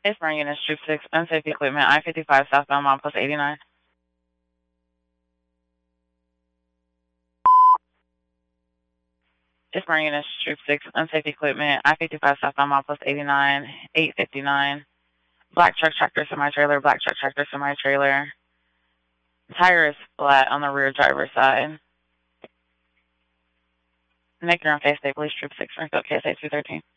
It's Burn Units, Troop 6, unsafe equipment, I-55 southbound, mile plus 89. It's Burn Units, Troop 6, unsafe equipment, I-55 southbound, mile plus 89, 859. Black truck, tractor, semi-trailer, black truck, tractor, semi-trailer. Tire is flat on the rear driver's side. Make your own face, stay, police, Troop 6, Springfield, KSA 213.